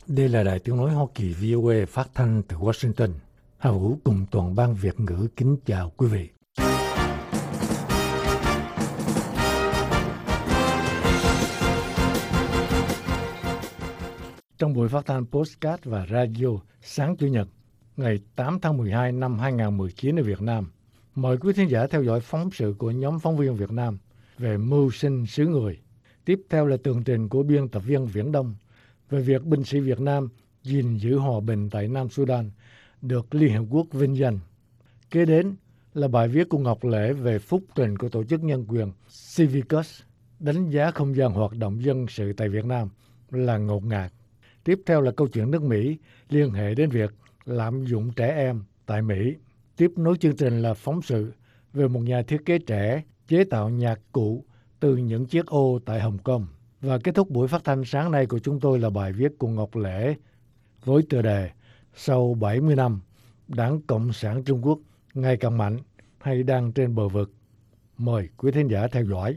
Đây là Đài Tiếng nói Hoa Kỳ VOA phát thanh từ Washington. Hà Vũ cùng toàn ban Việt ngữ kính chào quý vị. Trong buổi phát thanh podcast và radio sáng Chủ nhật ngày 8 tháng 12 năm 2019 ở Việt Nam, mời quý thính giả theo dõi phóng sự của nhóm phóng viên Việt Nam về mưu sinh xứ người. Tiếp theo là tường trình của biên tập viên Viễn Đông về việc binh sĩ Việt Nam gìn giữ hòa bình tại Nam Sudan được Liên Hợp Quốc vinh danh. Kế đến là bài viết của Ngọc Lễ về phúc trình của tổ chức nhân quyền Civicus, đánh giá không gian hoạt động dân sự tại Việt Nam là ngột ngạt. Tiếp theo là câu chuyện nước Mỹ liên hệ đến việc lạm dụng trẻ em tại Mỹ. Tiếp nối chương trình là phóng sự về một nhà thiết kế trẻ chế tạo nhạc cụ từ những chiếc ô tại Hồng Kông. Và kết thúc buổi phát thanh sáng nay của chúng tôi là bài viết của Ngọc Lễ với tựa đề Sau 70 năm, Đảng Cộng sản Trung Quốc ngày càng mạnh hay đang trên bờ vực. Mời quý thính giả theo dõi.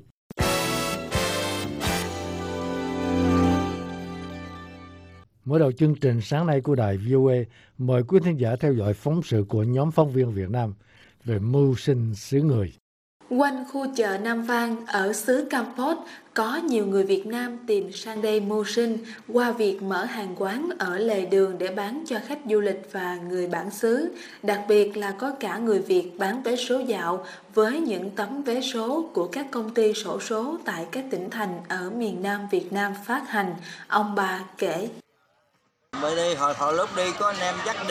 Mở đầu chương trình sáng nay của đài VOA, mời quý thính giả theo dõi phóng sự của nhóm phóng viên Việt Nam về mưu sinh xứ người. Quanh khu chợ Nam Vang ở xứ Kampot có nhiều người Việt Nam tìm sang đây mưu sinh qua việc mở hàng quán ở lề đường để bán cho khách du lịch và người bản xứ. Đặc biệt là có cả người Việt bán vé số dạo với những tấm vé số của các công ty xổ số tại các tỉnh thành ở miền Nam Việt Nam phát hành. Ông bà kể. Bởi đây hồi lúc đi có anh em dắt đi.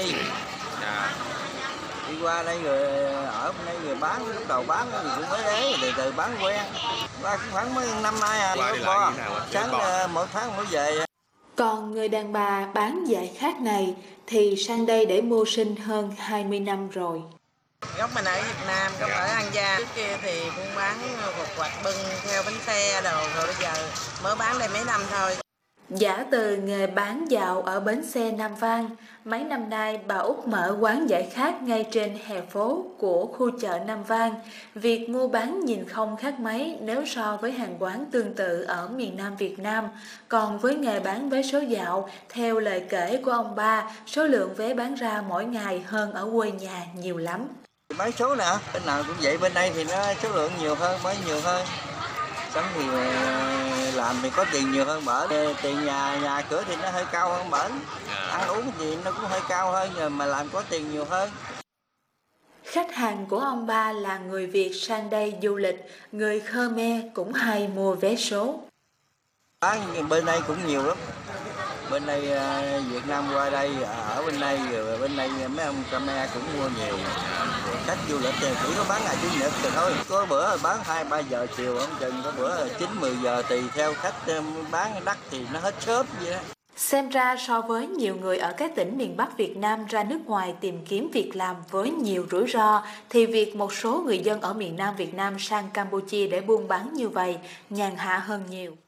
Đi qua đây người ở bên đây người bán, lúc đầu bán thì cũng mới đấy, từ bán quen. Qua cũng khoảng mấy năm nay sáng mỗi tháng mỗi về. Còn người đàn bà bán dại khác này thì sang đây để mưu sinh hơn 20 năm rồi. Gốc mình ở Việt Nam, gốc ở An Giang. Trước kia thì buôn bán quạt bưng theo bánh xe đồ, rồi bây giờ mới bán đây mấy năm thôi. Giả từ nghề bán dạo ở bến xe Nam Vang, mấy năm nay bà Út mở quán giải khát ngay trên hè phố của khu chợ Nam Vang. Việc mua bán nhìn không khác mấy nếu so với hàng quán tương tự ở miền Nam Việt Nam. Còn với nghề bán vé số dạo, theo lời kể của ông ba, số lượng vé bán ra mỗi ngày hơn ở quê nhà nhiều lắm. Bán số nè, bên nào cũng vậy, bên đây thì nó số lượng nhiều hơn, mới nhiều hơn. Sống thì làm thì có tiền nhiều hơn bển, tiền nhà cửa thì nó hơi cao hơn bển, ăn uống gì nó cũng hơi cao hơn, nhưng mà làm có tiền nhiều hơn. Khách hàng của ông ba là người Việt sang đây du lịch, người Khmer cũng hay mua vé số. Bán bên đây cũng nhiều lắm, bên đây Việt Nam qua đây ở bên đây, rồi bên đây mấy ông Khmer cũng mua nhiều. Khách du lịch thì chỉ có bán ngày Chủ nhật rồi thôi, có bữa bán 2-3 giờ chiều không chừng, có bữa 9-10 giờ tùy theo khách bán đắt thì nó hết sớm vậy đó. Xem ra so với nhiều người ở các tỉnh miền Bắc Việt Nam ra nước ngoài tìm kiếm việc làm với nhiều rủi ro, thì việc một số người dân ở miền Nam Việt Nam sang Campuchia để buôn bán như vậy nhàn hạ hơn nhiều.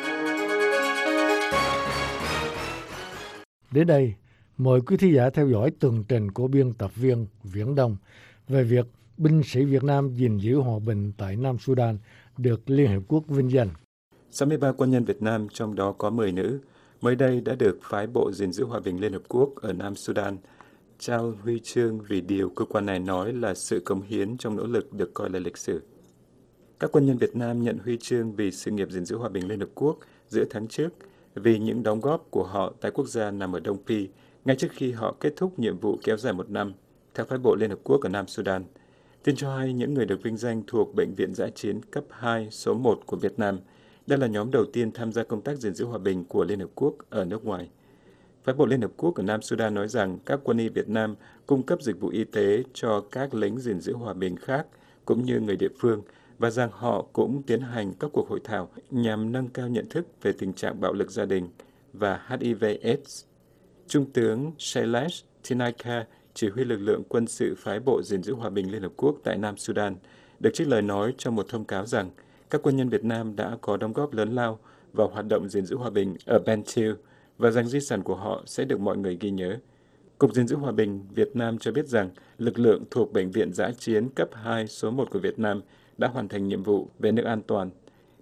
Đến đây, mời quý thính giả theo dõi tường trình của biên tập viên Viễn Đông về việc binh sĩ Việt Nam gìn giữ hòa bình tại Nam Sudan được Liên Hợp Quốc vinh danh. 63 quân nhân Việt Nam, trong đó có 10 nữ, mới đây đã được phái bộ gìn giữ hòa bình Liên Hợp Quốc ở Nam Sudan trao huy chương vì điều cơ quan này nói là sự cống hiến trong nỗ lực được coi là lịch sử. Các quân nhân Việt Nam nhận huy chương vì sự nghiệp gìn giữ hòa bình Liên Hợp Quốc giữa tháng trước vì những đóng góp của họ tại quốc gia nằm ở Đông Phi ngay trước khi họ kết thúc nhiệm vụ kéo dài 1 năm, theo phái bộ Liên Hợp Quốc ở Nam Sudan. Tin cho hay những người được vinh danh thuộc Bệnh viện Dã chiến cấp 2 số 1 của Việt Nam. Đây là nhóm đầu tiên tham gia công tác gìn giữ hòa bình của Liên Hợp Quốc ở nước ngoài. Phái bộ Liên Hợp Quốc ở Nam Sudan nói rằng các quân y Việt Nam cung cấp dịch vụ y tế cho các lính gìn giữ hòa bình khác cũng như người địa phương và rằng họ cũng tiến hành các cuộc hội thảo nhằm nâng cao nhận thức về tình trạng bạo lực gia đình và HIV/AIDS. Trung tướng Shailesh Tinaika, chỉ huy lực lượng quân sự phái bộ gìn giữ hòa bình Liên Hợp Quốc tại Nam Sudan, được trích lời nói trong một thông cáo rằng các quân nhân Việt Nam đã có đóng góp lớn lao vào hoạt động gìn giữ hòa bình ở Bentiu và rằng di sản của họ sẽ được mọi người ghi nhớ. Cục gìn giữ hòa bình Việt Nam cho biết rằng lực lượng thuộc Bệnh viện Dã chiến cấp 2 số 1 của Việt Nam đã hoàn thành nhiệm vụ về nước an toàn.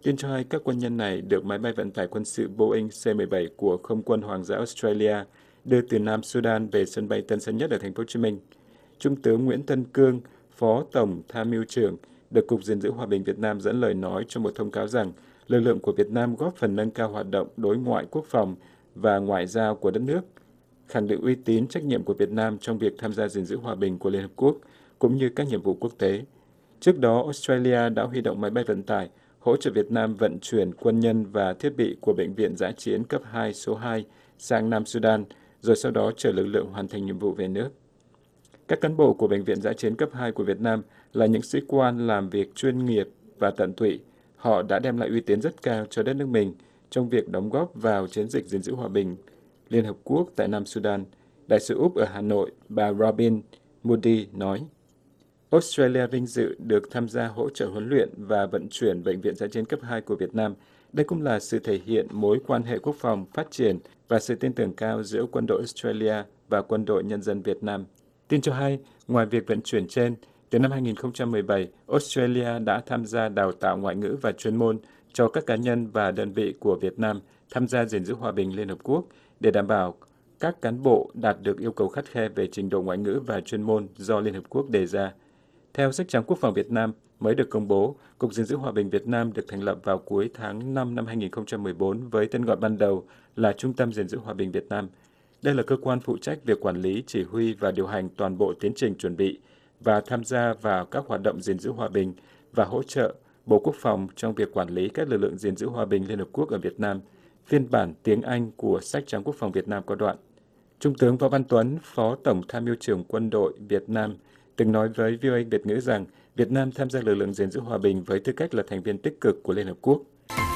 Tin cho hay các quân nhân này được máy bay vận tải quân sự Boeing C-17 của Không quân Hoàng gia Australia đưa từ Nam Sudan về sân bay Tân Sơn Nhất ở thành phố Hồ Chí Minh. Trung tướng Nguyễn Tân Cương, Phó Tổng Tham mưu trưởng, được Cục Gìn giữ Hòa bình Việt Nam dẫn lời nói trong một thông cáo rằng lực lượng của Việt Nam góp phần nâng cao hoạt động đối ngoại quốc phòng và ngoại giao của đất nước, khẳng định uy tín trách nhiệm của Việt Nam trong việc tham gia gìn giữ hòa bình của Liên Hợp Quốc, cũng như các nhiệm vụ quốc tế. Trước đó, Australia đã huy động máy bay vận tải hỗ trợ Việt Nam vận chuyển quân nhân và thiết bị của Bệnh viện Dã chiến cấp 2 số 2 sang Nam Sudan, rồi sau đó chở lực lượng hoàn thành nhiệm vụ về nước. Các cán bộ của Bệnh viện Dã chiến cấp 2 của Việt Nam là những sĩ quan làm việc chuyên nghiệp và tận tụy. Họ đã đem lại uy tín rất cao cho đất nước mình trong việc đóng góp vào chiến dịch gìn giữ hòa bình Liên Hợp Quốc tại Nam Sudan. Đại sứ Úc ở Hà Nội, bà Robin Moody nói, Australia vinh dự được tham gia hỗ trợ huấn luyện và vận chuyển Bệnh viện Dã chiến cấp 2 của Việt Nam. Đây cũng là sự thể hiện mối quan hệ quốc phòng phát triển và sự tin tưởng cao giữa quân đội Australia và quân đội nhân dân Việt Nam. Tin cho hay, ngoài việc vận chuyển trên, từ năm 2017, Australia đã tham gia đào tạo ngoại ngữ và chuyên môn cho các cá nhân và đơn vị của Việt Nam tham gia gìn giữ hòa bình Liên Hợp Quốc để đảm bảo các cán bộ đạt được yêu cầu khắt khe về trình độ ngoại ngữ và chuyên môn do Liên Hợp Quốc đề ra. Theo sách trắng Quốc phòng Việt Nam mới được công bố, Cục Gìn giữ Hòa bình Việt Nam được thành lập vào cuối tháng 5 năm 2014 với tên gọi ban đầu là Trung tâm Gìn giữ Hòa bình Việt Nam. Đây là cơ quan phụ trách việc quản lý, chỉ huy và điều hành toàn bộ tiến trình chuẩn bị và tham gia vào các hoạt động gìn giữ hòa bình và hỗ trợ Bộ Quốc phòng trong việc quản lý các lực lượng gìn giữ hòa bình Liên Hợp Quốc ở Việt Nam. Phiên bản tiếng Anh của sách trắng Quốc phòng Việt Nam có đoạn. Trung tướng Võ Văn Tuấn, Phó Tổng Tham mưu trưởng Quân đội Việt Nam, từng nói với VOA Việt ngữ rằng Việt Nam tham gia lực lượng gìn giữ hòa bình với tư cách là thành viên tích cực của Liên Hợp Quốc.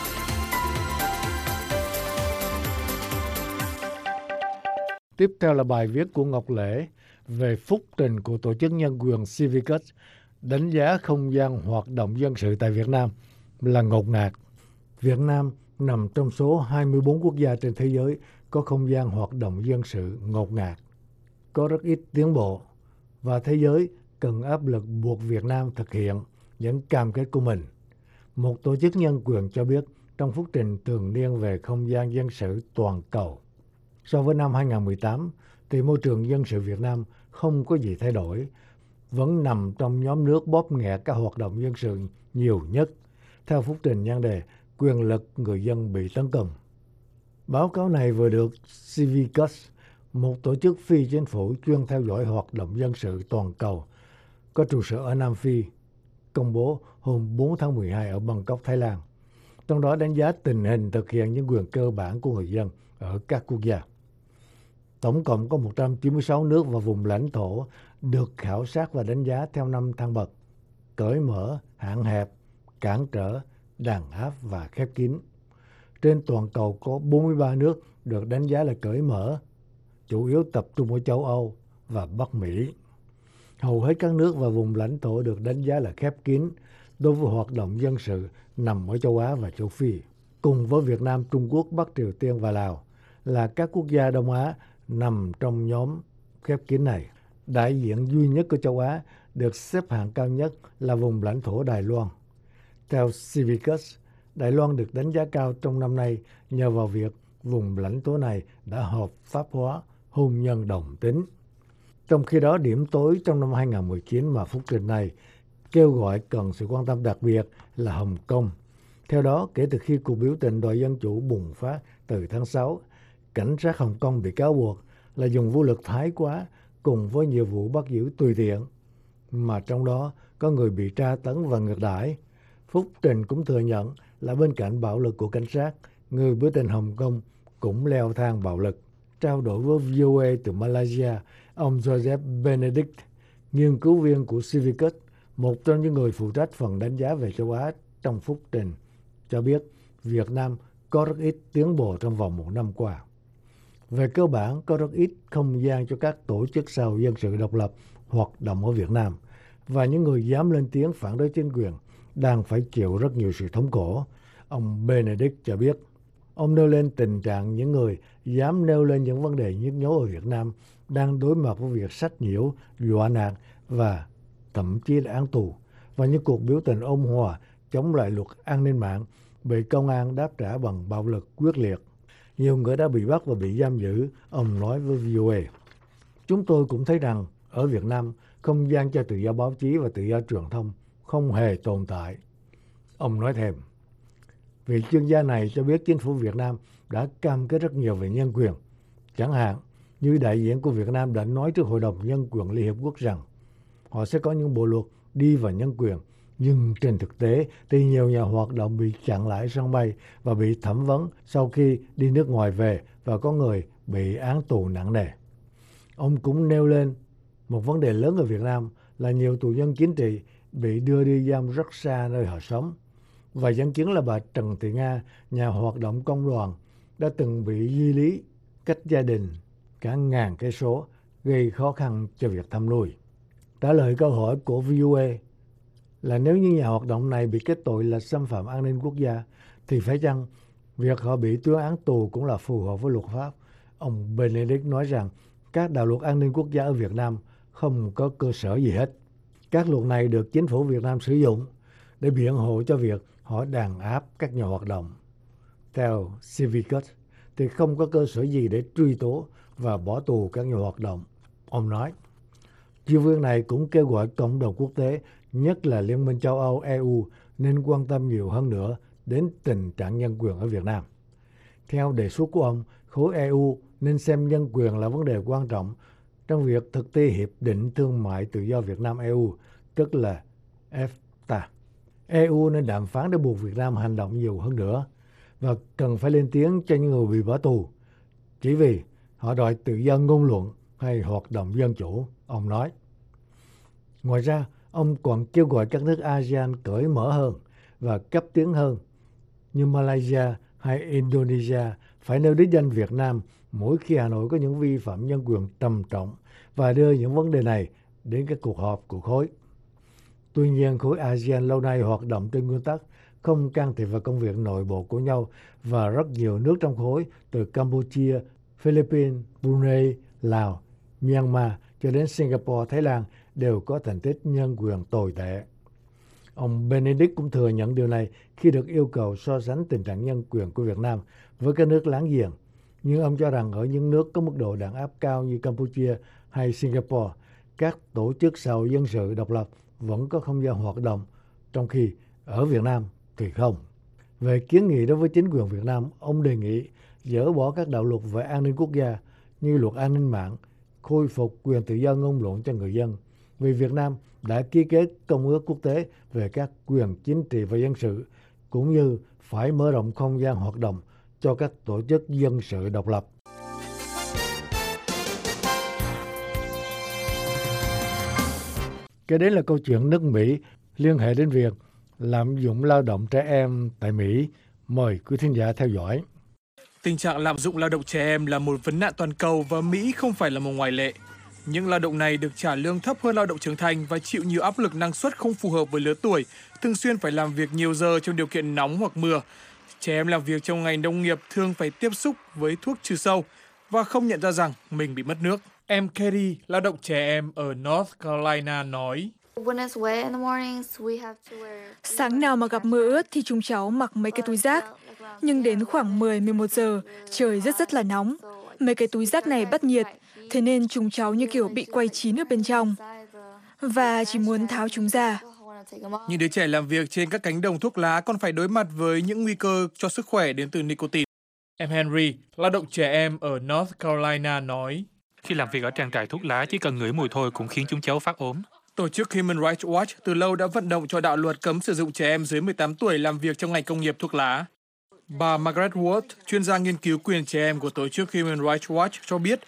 Tiếp theo là bài viết của Ngọc Lễ về phúc trình của Tổ chức Nhân quyền Civicus đánh giá không gian hoạt động dân sự tại Việt Nam là ngột ngạt. Việt Nam nằm trong số 24 quốc gia trên thế giới có không gian hoạt động dân sự ngột ngạt, có rất ít tiến bộ, và thế giới cần áp lực buộc Việt Nam thực hiện những cam kết của mình. Một tổ chức nhân quyền cho biết trong phúc trình thường niên về không gian dân sự toàn cầu, so với năm 2018, thì môi trường dân sự Việt Nam không có gì thay đổi, vẫn nằm trong nhóm nước bóp nghẹt các hoạt động dân sự nhiều nhất, theo phúc trình nhan đề quyền lực người dân bị tấn công. Báo cáo này vừa được Civicus, một tổ chức phi chính phủ chuyên theo dõi hoạt động dân sự toàn cầu, có trụ sở ở Nam Phi, công bố hôm 4 tháng 12 ở Bangkok, Thái Lan. Trong đó đánh giá tình hình thực hiện những quyền cơ bản của người dân ở các quốc gia. Tổng cộng có 196 nước và vùng lãnh thổ được khảo sát và đánh giá theo 5 thang bậc: cởi mở, hạn hẹp, cản trở, đàn áp và khép kín. Trên toàn cầu có 43 nước được đánh giá là cởi mở, chủ yếu tập trung ở châu Âu và Bắc Mỹ. Hầu hết các nước và vùng lãnh thổ được đánh giá là khép kín đối với hoạt động dân sự nằm ở châu Á và châu Phi. Cùng với Việt Nam, Trung Quốc, Bắc Triều Tiên và Lào là các quốc gia Đông Á nằm trong nhóm khép kín này. Đại diện duy nhất của châu Á được xếp hạng cao nhất là vùng lãnh thổ Đài Loan. Theo Civicus, Đài Loan được đánh giá cao trong năm nay nhờ vào việc vùng lãnh thổ này đã hợp pháp hóa hôn nhân đồng tính. Trong khi đó, điểm tối trong năm 2019 mà phúc trình này kêu gọi cần sự quan tâm đặc biệt là Hồng Kông. Theo đó, kể từ khi cuộc biểu tình đòi dân chủ bùng phát từ tháng 6, cảnh sát Hồng Kông bị cáo buộc là dùng vũ lực thái quá cùng với nhiều vụ bắt giữ tùy tiện, mà trong đó có người bị tra tấn và ngược đãi. Phúc trình cũng thừa nhận là bên cạnh bạo lực của cảnh sát, người biểu tình Hồng Kông cũng leo thang bạo lực. Trao đổi với VOA từ Malaysia, ông Joseph Benedict, nghiên cứu viên của Civicus, một trong những người phụ trách phần đánh giá về châu Á trong phúc trình, cho biết Việt Nam có rất ít tiến bộ trong vòng một năm qua. Về cơ bản, có rất ít không gian cho các tổ chức xã hội dân sự độc lập hoạt động ở Việt Nam, và những người dám lên tiếng phản đối chính quyền đang phải chịu rất nhiều sự thống khổ, ông Benedict cho biết. Ông nêu lên tình trạng những người dám nêu lên những vấn đề nhức nhối ở Việt Nam đang đối mặt với việc sách nhiễu, dọa nạt và thậm chí là án tù, và những cuộc biểu tình ôn hòa chống lại luật an ninh mạng bị công an đáp trả bằng bạo lực quyết liệt. Nhiều người đã bị bắt và bị giam giữ, ông nói với VOA. Chúng tôi cũng thấy rằng ở Việt Nam, không gian cho tự do báo chí và tự do truyền thông không hề tồn tại. Ông nói thêm, vị chuyên gia này cho biết chính phủ Việt Nam đã cam kết rất nhiều về nhân quyền. Chẳng hạn như đại diện của Việt Nam đã nói trước Hội đồng Nhân quyền Liên Hiệp Quốc rằng họ sẽ có những bộ luật đi vào nhân quyền. Nhưng trên thực tế thì nhiều nhà hoạt động bị chặn lại sân bay và bị thẩm vấn sau khi đi nước ngoài về và có người bị án tù nặng nề. Ông cũng nêu lên một vấn đề lớn ở Việt Nam là nhiều tù nhân chính trị bị đưa đi giam rất xa nơi họ sống. Và dẫn chứng là bà Trần Thị Nga, nhà hoạt động công đoàn, đã từng bị di lý cách gia đình cả ngàn cây số, gây khó khăn cho việc thăm nuôi. Trả lời câu hỏi của VOA là nếu như nhà hoạt động này bị kết tội là xâm phạm an ninh quốc gia, thì phải chăng việc họ bị tuyên án tù cũng là phù hợp với luật pháp? Ông Benedict nói rằng các đạo luật an ninh quốc gia ở Việt Nam không có cơ sở gì hết. Các luật này được chính phủ Việt Nam sử dụng để biện hộ cho việc họ đàn áp các nhà hoạt động. Theo Civicus thì không có cơ sở gì để truy tố và bỏ tù các nhà hoạt động. Ông nói, chuyên viên này cũng kêu gọi cộng đồng quốc tế, nhất là Liên minh châu Âu EU, nên quan tâm nhiều hơn nữa đến tình trạng nhân quyền ở Việt Nam. Theo đề xuất của ông, khối EU nên xem nhân quyền là vấn đề quan trọng trong việc thực thi Hiệp định Thương mại Tự do Việt Nam-EU, tức là EFTA. EU nên đàm phán để buộc Việt Nam hành động nhiều hơn nữa và cần phải lên tiếng cho những người bị bỏ tù chỉ vì họ đòi tự do ngôn luận hay hoạt động dân chủ, ông nói. Ngoài ra, ông còn kêu gọi các nước ASEAN cởi mở hơn và cấp tiến hơn như Malaysia hay Indonesia phải nêu đích danh Việt Nam mỗi khi Hà Nội có những vi phạm nhân quyền trầm trọng và đưa những vấn đề này đến các cuộc họp của khối. Tuy nhiên, khối ASEAN lâu nay hoạt động trên nguyên tắc không can thiệp vào công việc nội bộ của nhau và rất nhiều nước trong khối từ Campuchia, Philippines, Brunei, Lào, Myanmar cho đến Singapore, Thái Lan đều có thành tích nhân quyền tồi tệ. Ông Benedict cũng thừa nhận điều này khi được yêu cầu so sánh tình trạng nhân quyền của Việt Nam với các nước láng giềng. Nhưng ông cho rằng ở những nước có mức độ đàn áp cao như Campuchia hay Singapore, các tổ chức xã hội dân sự độc lập vẫn có không gian hoạt động, trong khi ở Việt Nam thì không. Về kiến nghị đối với chính quyền Việt Nam, ông đề nghị dỡ bỏ các đạo luật về an ninh quốc gia như luật an ninh mạng, khôi phục quyền tự do ngôn luận cho người dân, vì Việt Nam đã ký kết Công ước quốc tế về các quyền chính trị và dân sự, cũng như phải mở rộng không gian hoạt động cho các tổ chức dân sự độc lập. Kế đến là câu chuyện nước Mỹ liên hệ đến việc lạm dụng lao động trẻ em tại Mỹ. Mời quý thính giả theo dõi. Tình trạng lạm dụng lao động trẻ em là một vấn nạn toàn cầu và Mỹ không phải là một ngoại lệ. Những lao động này được trả lương thấp hơn lao động trưởng thành và chịu nhiều áp lực năng suất không phù hợp với lứa tuổi, thường xuyên phải làm việc nhiều giờ trong điều kiện nóng hoặc mưa. Trẻ em làm việc trong ngành nông nghiệp thường phải tiếp xúc với thuốc trừ sâu và không nhận ra rằng mình bị mất nước. Em Katie, lao động trẻ em ở North Carolina nói. Sáng nào mà gặp mưa ướt thì chúng cháu mặc mấy cái túi rác. Nhưng đến khoảng 10-11 giờ, trời rất là nóng. Mấy cái túi rác này bắt nhiệt, thế nên chúng cháu như kiểu bị quay chín ở bên trong. Và chỉ muốn tháo chúng ra. Những đứa trẻ làm việc trên các cánh đồng thuốc lá còn phải đối mặt với những nguy cơ cho sức khỏe đến từ nicotine. Em Henry, lao động trẻ em ở North Carolina nói. Khi làm việc ở trang trại thuốc lá, chỉ cần ngửi mùi thôi cũng khiến chúng cháu phát ốm. Tổ chức Human Rights Watch từ lâu đã vận động cho đạo luật cấm sử dụng trẻ em dưới 18 tuổi làm việc trong ngành công nghiệp thuốc lá. Bà Margaret Ward, chuyên gia nghiên cứu quyền trẻ em của tổ chức Human Rights Watch cho biết,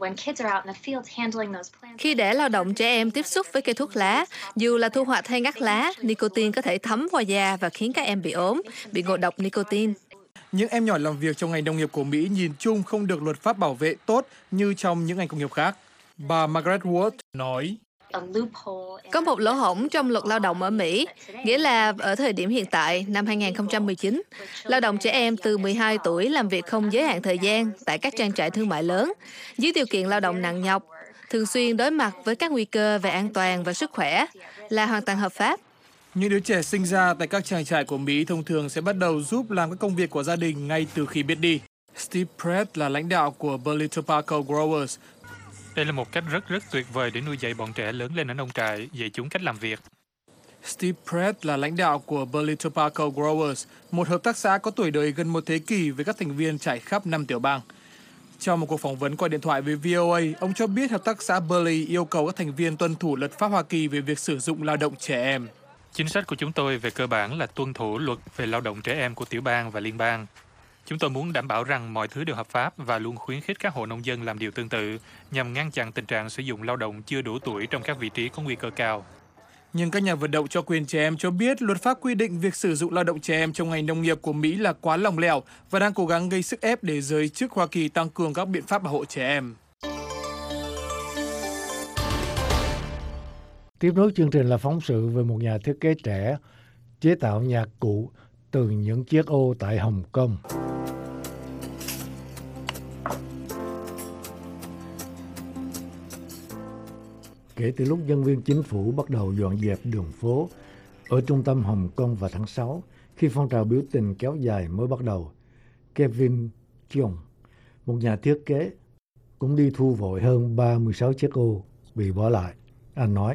khi để lao động trẻ em tiếp xúc với cây thuốc lá, dù là thu hoạch hay ngắt lá, nicotine có thể thấm vào da và khiến các em bị ốm, bị ngộ độc nicotine. Những em nhỏ làm việc trong ngành nông nghiệp của Mỹ nhìn chung không được luật pháp bảo vệ tốt như trong những ngành công nghiệp khác. Bà Margaret Ward nói, có một lỗ hổng trong luật lao động ở Mỹ, nghĩa là ở thời điểm hiện tại, năm 2019, lao động trẻ em từ 12 tuổi làm việc không giới hạn thời gian tại các trang trại thương mại lớn, dưới điều kiện lao động nặng nhọc, thường xuyên đối mặt với các nguy cơ về an toàn và sức khỏe, là hoàn toàn hợp pháp. Những đứa trẻ sinh ra tại các trang trại của Mỹ thông thường sẽ bắt đầu giúp làm các công việc của gia đình ngay từ khi biết đi. Steve Pratt là lãnh đạo của Burley Tobacco Growers. Đây là một cách rất tuyệt vời để nuôi dạy bọn trẻ lớn lên ở nông trại, dạy chúng cách làm việc. Steve Pratt là lãnh đạo của Burley Tobacco Growers, một hợp tác xã có tuổi đời gần một thế kỷ với các thành viên trải khắp 5 tiểu bang. Trong một cuộc phỏng vấn qua điện thoại với VOA, ông cho biết hợp tác xã Burley yêu cầu các thành viên tuân thủ luật pháp Hoa Kỳ về việc sử dụng lao động trẻ em. Chính sách của chúng tôi về cơ bản là tuân thủ luật về lao động trẻ em của tiểu bang và liên bang. Chúng tôi muốn đảm bảo rằng mọi thứ đều hợp pháp và luôn khuyến khích các hộ nông dân làm điều tương tự nhằm ngăn chặn tình trạng sử dụng lao động chưa đủ tuổi trong các vị trí có nguy cơ cao. Nhưng các nhà vận động cho quyền trẻ em cho biết luật pháp quy định việc sử dụng lao động trẻ em trong ngành nông nghiệp của Mỹ là quá lỏng lẻo và đang cố gắng gây sức ép để giới chức Hoa Kỳ tăng cường các biện pháp bảo hộ trẻ em. Tiếp nối chương trình là phóng sự về một nhà thiết kế trẻ chế tạo nhạc cụ từ những chiếc ô tại Hồng Kông. Kể từ lúc nhân viên chính phủ bắt đầu dọn dẹp đường phố ở trung tâm Hồng Kông vào tháng 6, khi phong trào biểu tình kéo dài mới bắt đầu, Kevin Cheung, một nhà thiết kế, cũng đi thu vội hơn 36 chiếc ô bị bỏ lại. Anh nói,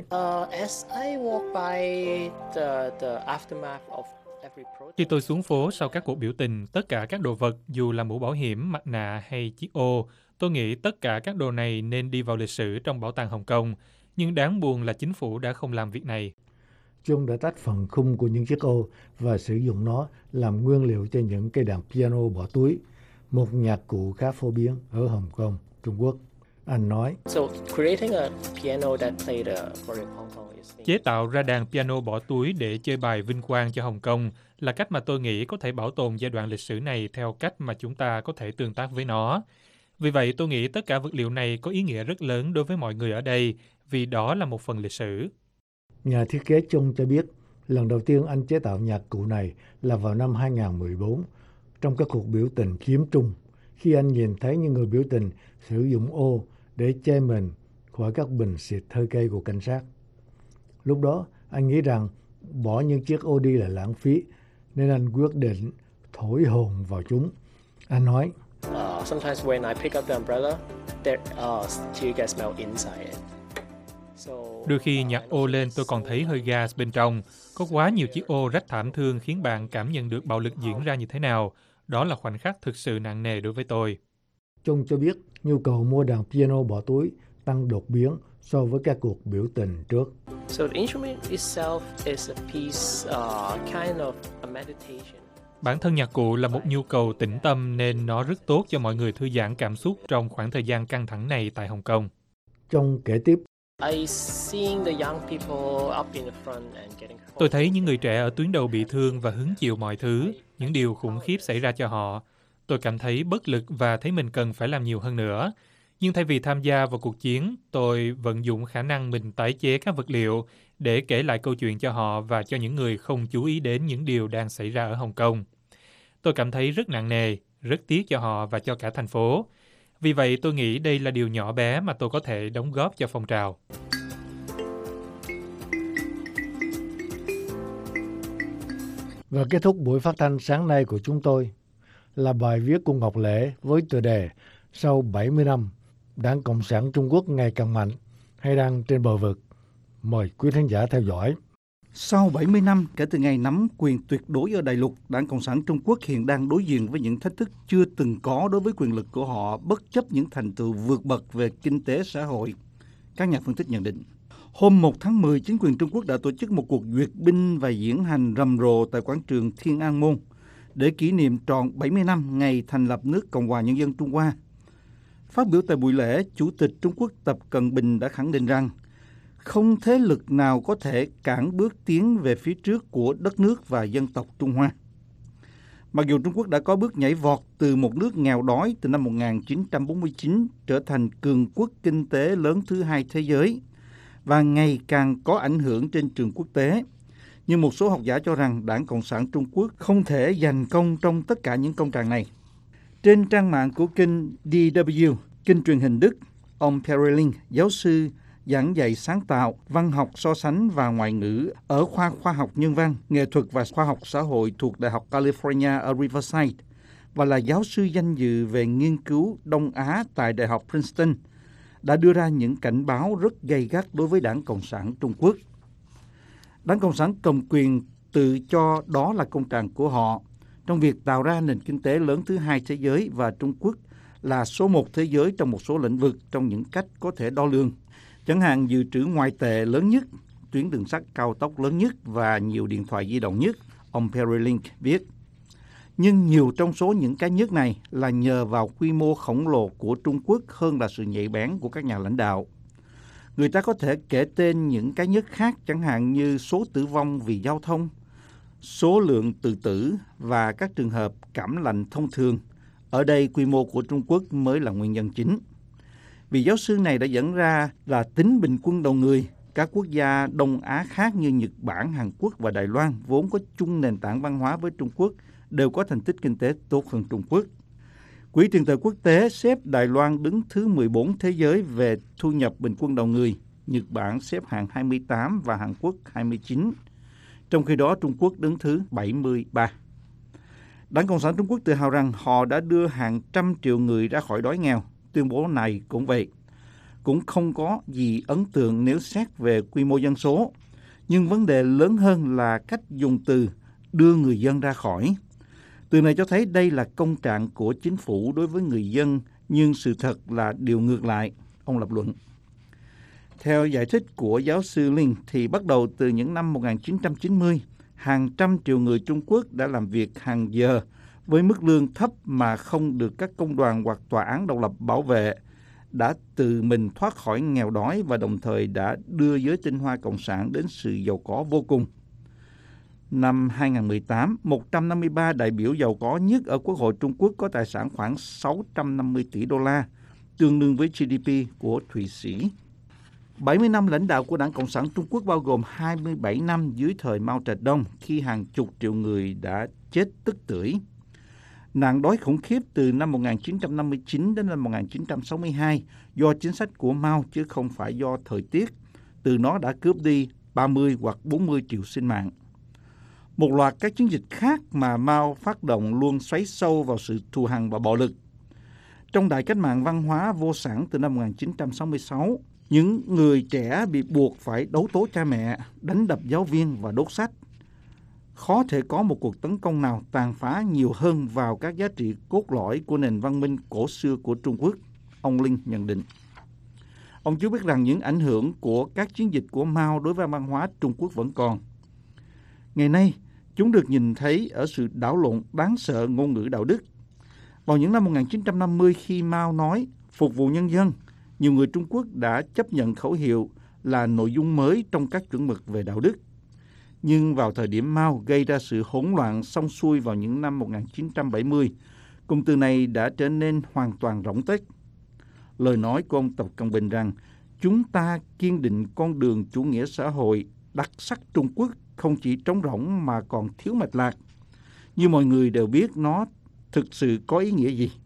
khi tôi xuống phố sau các cuộc biểu tình, tất cả các đồ vật, dù là mũ bảo hiểm, mặt nạ hay chiếc ô, tôi nghĩ tất cả các đồ này nên đi vào lịch sử trong bảo tàng Hồng Kông. Nhưng đáng buồn là chính phủ đã không làm việc này. Chung đã tách phần khung của những chiếc ô và sử dụng nó làm nguyên liệu cho những cây đàn piano bỏ túi, một nhạc cụ khá phổ biến ở Hồng Kông, Trung Quốc. Anh nói, chế tạo ra đàn piano bỏ túi để chơi bài vinh quang cho Hồng Kông là cách mà tôi nghĩ có thể bảo tồn giai đoạn lịch sử này theo cách mà chúng ta có thể tương tác với nó. Vì vậy, tôi nghĩ tất cả vật liệu này có ý nghĩa rất lớn đối với mọi người ở đây, vì đó là một phần lịch sử. Nhà thiết kế Chung cho biết, lần đầu tiên anh chế tạo nhạc cụ này là vào năm 2014, trong các cuộc biểu tình chiếm Trung, khi anh nhìn thấy những người biểu tình sử dụng ô để che mình khỏi các bình xịt hơi cay của cảnh sát. Lúc đó, anh nghĩ rằng bỏ những chiếc ô đi là lãng phí, nên anh quyết định thổi hồn vào chúng. Anh nói, Sometimes when I pick up the umbrella, there tear gas smell inside it. Đôi khi nhặt ô lên tôi còn thấy hơi gas bên trong. Có quá nhiều chiếc ô rách thảm thương khiến bạn cảm nhận được bạo lực diễn ra như thế nào. Đó là khoảnh khắc thực sự nặng nề đối với tôi. Chung cho biết nhu cầu mua đàn piano bỏ túi tăng đột biến so với các cuộc biểu tình trước. So the instrument itself is a piece, kind of a meditation. Bản thân nhạc cụ là một nhu cầu tĩnh tâm nên nó rất tốt cho mọi người thư giãn cảm xúc trong khoảng thời gian căng thẳng này tại Hồng Kông. Trong kể tiếp, tôi thấy những người trẻ ở tuyến đầu bị thương và hứng chịu mọi thứ, những điều khủng khiếp xảy ra cho họ. Tôi cảm thấy bất lực và thấy mình cần phải làm nhiều hơn nữa. Nhưng thay vì tham gia vào cuộc chiến, tôi vận dụng khả năng mình tái chế các vật liệu để kể lại câu chuyện cho họ và cho những người không chú ý đến những điều đang xảy ra ở Hồng Kông. Tôi cảm thấy rất nặng nề, rất tiếc cho họ và cho cả thành phố. Vì vậy tôi nghĩ đây là điều nhỏ bé mà tôi có thể đóng góp cho phong trào. Và kết thúc buổi phát thanh sáng nay của chúng tôi là bài viết của Ngọc Lễ với tựa đề Sau 70 năm, Đảng Cộng sản Trung Quốc ngày càng mạnh hay đang trên bờ vực. Mời quý khán giả theo dõi. Sau 70 năm kể từ ngày nắm quyền tuyệt đối ở đại lục, Đảng Cộng sản Trung Quốc hiện đang đối diện với những thách thức chưa từng có đối với quyền lực của họ, bất chấp những thành tựu vượt bậc về kinh tế xã hội. Các nhà phân tích nhận định, hôm 1 tháng 10, chính quyền Trung Quốc đã tổ chức một cuộc duyệt binh và diễn hành rầm rộ tại quảng trường Thiên An Môn để kỷ niệm tròn 70 năm ngày thành lập nước Cộng hòa Nhân dân Trung Hoa. Phát biểu tại buổi lễ, Chủ tịch Trung Quốc Tập Cận Bình đã khẳng định rằng không thế lực nào có thể cản bước tiến về phía trước của đất nước và dân tộc Trung Hoa. Mặc dù Trung Quốc đã có bước nhảy vọt từ một nước nghèo đói từ năm 1949 trở thành cường quốc kinh tế lớn thứ hai thế giới và ngày càng có ảnh hưởng trên trường quốc tế, nhưng một số học giả cho rằng Đảng Cộng sản Trung Quốc không thể giành công trong tất cả những công trạng này. Trên trang mạng của kênh DW, kênh truyền hình Đức, ông Perelin, giáo sư giảng dạy sáng tạo, văn học so sánh và ngoại ngữ ở khoa khoa học nhân văn, nghệ thuật và khoa học xã hội thuộc Đại học California ở Riverside và là giáo sư danh dự về nghiên cứu Đông Á tại Đại học Princeton, đã đưa ra những cảnh báo rất gay gắt đối với Đảng Cộng sản Trung Quốc. Đảng Cộng sản cầm quyền tự cho đó là công trạng của họ trong việc tạo ra nền kinh tế lớn thứ hai thế giới, và Trung Quốc là số một thế giới trong một số lĩnh vực trong những cách có thể đo lường, chẳng hạn dự trữ ngoại tệ lớn nhất, tuyến đường sắt cao tốc lớn nhất và nhiều điện thoại di động nhất, ông Perry Link viết. Nhưng nhiều trong số những cái nhất này là nhờ vào quy mô khổng lồ của Trung Quốc hơn là sự nhạy bén của các nhà lãnh đạo. Người ta có thể kể tên những cái nhất khác, chẳng hạn như số tử vong vì giao thông, số lượng tự tử và các trường hợp cảm lạnh thông thường. Ở đây quy mô của Trung Quốc mới là nguyên nhân chính. Vị giáo sư này đã dẫn ra là tính bình quân đầu người, các quốc gia Đông Á khác như Nhật Bản, Hàn Quốc và Đài Loan vốn có chung nền tảng văn hóa với Trung Quốc đều có thành tích kinh tế tốt hơn Trung Quốc. Quỹ tiền tệ quốc tế xếp Đài Loan đứng thứ 14 thế giới về thu nhập bình quân đầu người, Nhật Bản xếp hạng 28 và Hàn Quốc 29. Trong khi đó Trung Quốc đứng thứ 73. Đảng Cộng sản Trung Quốc tự hào rằng họ đã đưa hàng trăm triệu người ra khỏi đói nghèo. Tuyên bố này cũng vậy. Cũng không có gì ấn tượng nếu xét về quy mô dân số. Nhưng vấn đề lớn hơn là cách dùng từ đưa người dân ra khỏi. Từ này cho thấy đây là công trạng của chính phủ đối với người dân, nhưng sự thật là điều ngược lại, ông lập luận. Theo giải thích của giáo sư Linh, thì bắt đầu từ những năm 1990, hàng trăm triệu người Trung Quốc đã làm việc hàng giờ với mức lương thấp mà không được các công đoàn hoặc tòa án độc lập bảo vệ, đã tự mình thoát khỏi nghèo đói và đồng thời đã đưa giới tinh hoa cộng sản đến sự giàu có vô cùng. Năm 2018, 153 đại biểu giàu có nhất ở Quốc hội Trung Quốc có tài sản khoảng 650 tỷ đô la, tương đương với GDP của Thụy Sĩ. 70 năm lãnh đạo của Đảng Cộng sản Trung Quốc bao gồm 27 năm dưới thời Mao Trạch Đông, khi hàng chục triệu người đã chết tức tưởi. Nạn đói khủng khiếp từ năm 1959 đến năm 1962 do chính sách của Mao chứ không phải do thời tiết, từ nó đã cướp đi 30 hoặc 40 triệu sinh mạng. Một loạt các chiến dịch khác mà Mao phát động luôn xoáy sâu vào sự thù hằn và bạo lực. Trong Đại cách mạng văn hóa vô sản từ năm 1966, những người trẻ bị buộc phải đấu tố cha mẹ, đánh đập giáo viên và đốt sách. Khó thể có một cuộc tấn công nào tàn phá nhiều hơn vào các giá trị cốt lõi của nền văn minh cổ xưa của Trung Quốc, ông Linh nhận định. Ông chú biết rằng những ảnh hưởng của các chiến dịch của Mao đối với văn hóa Trung Quốc vẫn còn. Ngày nay, chúng được nhìn thấy ở sự đảo lộn đáng sợ ngôn ngữ đạo đức. Vào những năm 1950, khi Mao nói phục vụ nhân dân, nhiều người Trung Quốc đã chấp nhận khẩu hiệu là nội dung mới trong các chuẩn mực về đạo đức. Nhưng vào thời điểm Mao gây ra sự hỗn loạn xong xuôi vào những năm 1970, cụm từ này đã trở nên hoàn toàn rỗng tuếch. Lời nói của ông Tập Cận Bình rằng chúng ta kiên định con đường chủ nghĩa xã hội đặc sắc Trung Quốc không chỉ trống rỗng mà còn thiếu mạch lạc. Như mọi người đều biết nó thực sự có ý nghĩa gì.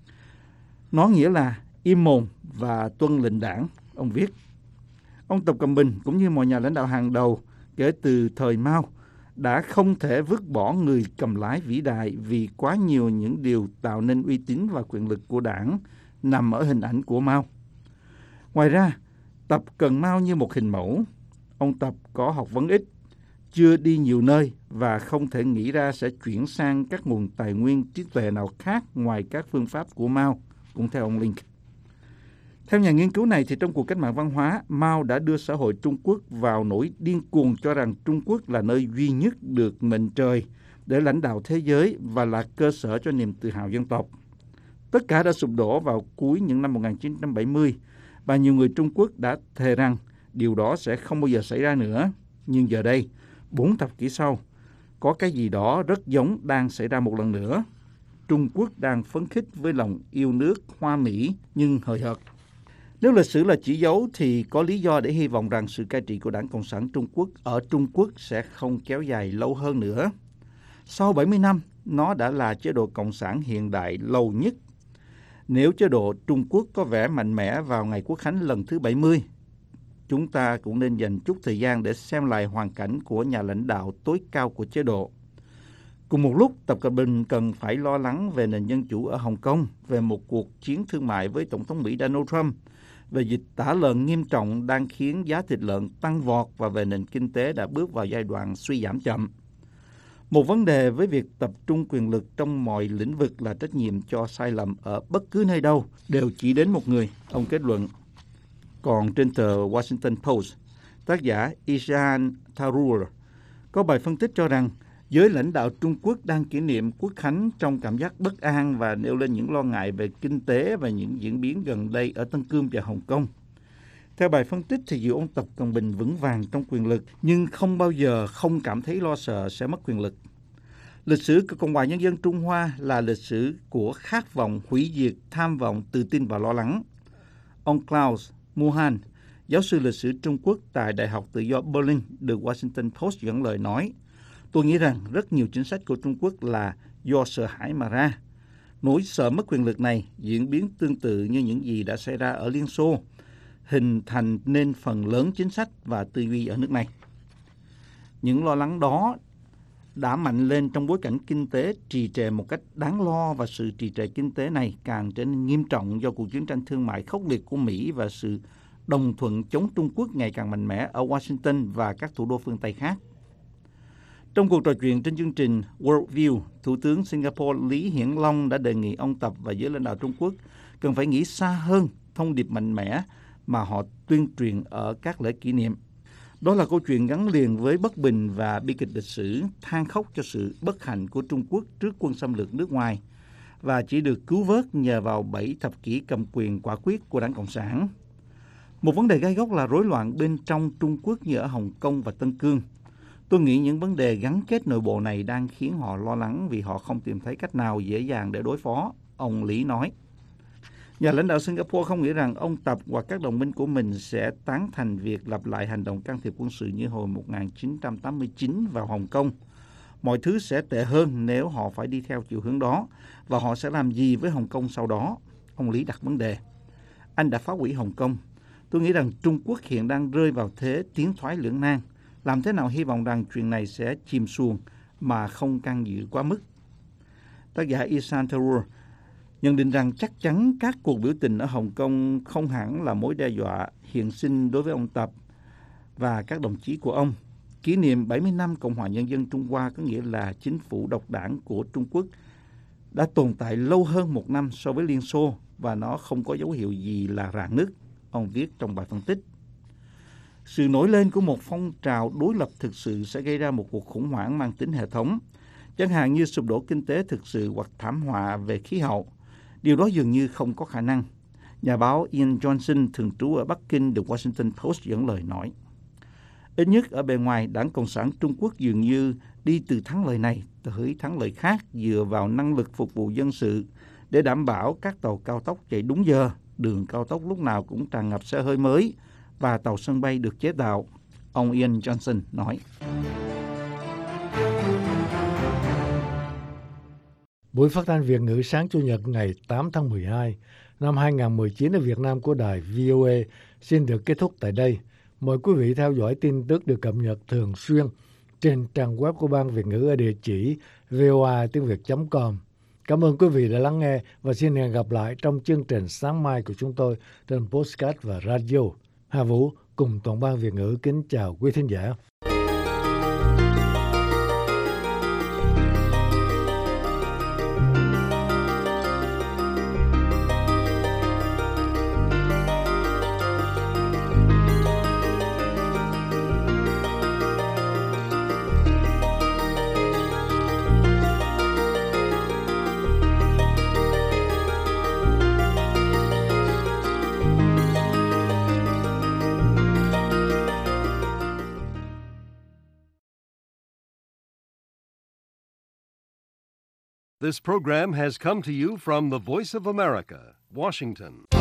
Nó nghĩa là im mồm và tuân lệnh đảng, ông viết. Ông Tập Cận Bình cũng như mọi nhà lãnh đạo hàng đầu kể từ thời Mao đã không thể vứt bỏ người cầm lái vĩ đại vì quá nhiều những điều tạo nên uy tín và quyền lực của đảng nằm ở hình ảnh của Mao. Ngoài ra, Tập cần Mao như một hình mẫu. Ông Tập có học vấn ít, chưa đi nhiều nơi và không thể nghĩ ra sẽ chuyển sang các nguồn tài nguyên trí tuệ nào khác ngoài các phương pháp của Mao, cũng theo ông Link. Theo nhà nghiên cứu này, thì trong cuộc cách mạng văn hóa, Mao đã đưa xã hội Trung Quốc vào nỗi điên cuồng cho rằng Trung Quốc là nơi duy nhất được mệnh trời để lãnh đạo thế giới và là cơ sở cho niềm tự hào dân tộc. Tất cả đã sụp đổ vào cuối những năm 1970 và nhiều người Trung Quốc đã thề rằng điều đó sẽ không bao giờ xảy ra nữa. Nhưng giờ đây, 4 thập kỷ sau, có cái gì đó rất giống đang xảy ra một lần nữa. Trung Quốc đang phấn khích với lòng yêu nước hoa mỹ nhưng hời hợt. Nếu lịch sử là chỉ dấu thì có lý do để hy vọng rằng sự cai trị của Đảng Cộng sản Trung Quốc ở Trung Quốc sẽ không kéo dài lâu hơn nữa. Sau 70 năm, nó đã là chế độ Cộng sản hiện đại lâu nhất. Nếu chế độ Trung Quốc có vẻ mạnh mẽ vào ngày Quốc khánh lần thứ 70, chúng ta cũng nên dành chút thời gian để xem lại hoàn cảnh của nhà lãnh đạo tối cao của chế độ. Cùng một lúc, Tập Cận Bình cần phải lo lắng về nền dân chủ ở Hồng Kông, về một cuộc chiến thương mại với Tổng thống Mỹ Donald Trump, về dịch tả lợn nghiêm trọng đang khiến giá thịt lợn tăng vọt và về nền kinh tế đã bước vào giai đoạn suy giảm chậm. Một vấn đề với việc tập trung quyền lực trong mọi lĩnh vực là trách nhiệm cho sai lầm ở bất cứ nơi đâu đều chỉ đến một người, ông kết luận. Còn trên tờ Washington Post, tác giả Ishan Tharoor có bài phân tích cho rằng giới lãnh đạo Trung Quốc đang kỷ niệm Quốc khánh trong cảm giác bất an và nêu lên những lo ngại về kinh tế và những diễn biến gần đây ở Tân Cương và Hồng Kông. Theo bài phân tích thì dù ông Tập Cận Bình vững vàng trong quyền lực nhưng không bao giờ không cảm thấy lo sợ sẽ mất quyền lực. Lịch sử của Cộng hòa Nhân dân Trung Hoa là lịch sử của khát vọng, hủy diệt, tham vọng, tự tin và lo lắng. Ông Klaus Muhan, giáo sư lịch sử Trung Quốc tại Đại học Tự do Berlin, được Washington Post dẫn lời nói, tôi nghĩ rằng rất nhiều chính sách của Trung Quốc là do sợ hãi mà ra. Nỗi sợ mất quyền lực này diễn biến tương tự như những gì đã xảy ra ở Liên Xô, hình thành nên phần lớn chính sách và tư duy ở nước này. Những lo lắng đó đã mạnh lên trong bối cảnh kinh tế trì trệ một cách đáng lo, và sự trì trệ kinh tế này càng trở nên nghiêm trọng do cuộc chiến tranh thương mại khốc liệt của Mỹ và sự đồng thuận chống Trung Quốc ngày càng mạnh mẽ ở Washington và các thủ đô phương Tây khác. Trong cuộc trò chuyện trên chương trình Worldview, Thủ tướng Singapore Lý Hiển Long đã đề nghị ông Tập và giới lãnh đạo Trung Quốc cần phải nghĩ xa hơn thông điệp mạnh mẽ mà họ tuyên truyền ở các lễ kỷ niệm. Đó là câu chuyện gắn liền với bất bình và bi kịch lịch sử, than khóc cho sự bất hạnh của Trung Quốc trước quân xâm lược nước ngoài và chỉ được cứu vớt nhờ vào 7 thập kỷ cầm quyền quả quyết của Đảng Cộng sản. Một vấn đề gai góc là rối loạn bên trong Trung Quốc như ở Hồng Kông và Tân Cương. Tôi nghĩ những vấn đề gắn kết nội bộ này đang khiến họ lo lắng vì họ không tìm thấy cách nào dễ dàng để đối phó, ông Lý nói. Nhà lãnh đạo Singapore không nghĩ rằng ông Tập hoặc các đồng minh của mình sẽ tán thành việc lặp lại hành động can thiệp quân sự như hồi 1989 vào Hồng Kông. Mọi thứ sẽ tệ hơn nếu họ phải đi theo chiều hướng đó, và họ sẽ làm gì với Hồng Kông sau đó? Ông Lý đặt vấn đề. Anh đã phá hủy Hồng Kông. Tôi nghĩ rằng Trung Quốc hiện đang rơi vào thế tiến thoái lưỡng nan. Làm thế nào hy vọng rằng chuyện này sẽ chìm xuồng mà không can dự quá mức? Tác giả Ishan Tharoor nhận định rằng chắc chắn các cuộc biểu tình ở Hồng Kông không hẳn là mối đe dọa hiện sinh đối với ông Tập và các đồng chí của ông. Kỷ niệm 70 năm Cộng hòa Nhân dân Trung Hoa có nghĩa là chính phủ độc đảng của Trung Quốc đã tồn tại lâu hơn một năm so với Liên Xô và nó không có dấu hiệu gì là rạn nứt, ông viết trong bài phân tích. Sự nổi lên của một phong trào đối lập thực sự sẽ gây ra một cuộc khủng hoảng mang tính hệ thống, chẳng hạn như sụp đổ kinh tế thực sự hoặc thảm họa về khí hậu. Điều đó dường như không có khả năng. Nhà báo Ian Johnson, thường trú ở Bắc Kinh, được Washington Post dẫn lời nói. Ít nhất ở bề ngoài, Đảng Cộng sản Trung Quốc dường như đi từ thắng lợi này tới thắng lợi khác dựa vào năng lực phục vụ dân sự để đảm bảo các tàu cao tốc chạy đúng giờ, đường cao tốc lúc nào cũng tràn ngập xe hơi mới và tàu sân bay được chế tạo, ông Ian Johnson nói. Buổi phát thanh Việt ngữ sáng Chủ nhật ngày 8 tháng 12 năm 2019 ở Việt Nam của đài VOA xin được kết thúc tại đây. Mời quý vị theo dõi tin tức được cập nhật thường xuyên trên trang web của Ban Việt ngữ ở địa chỉ voa.tiếng.việt.com. Cảm ơn quý vị đã lắng nghe và xin hẹn gặp lại trong chương trình sáng mai của chúng tôi trên podcast và radio. Hà Vũ cùng toàn ban Việt ngữ kính chào quý thính giả. This program has come to you from the Voice of America, Washington.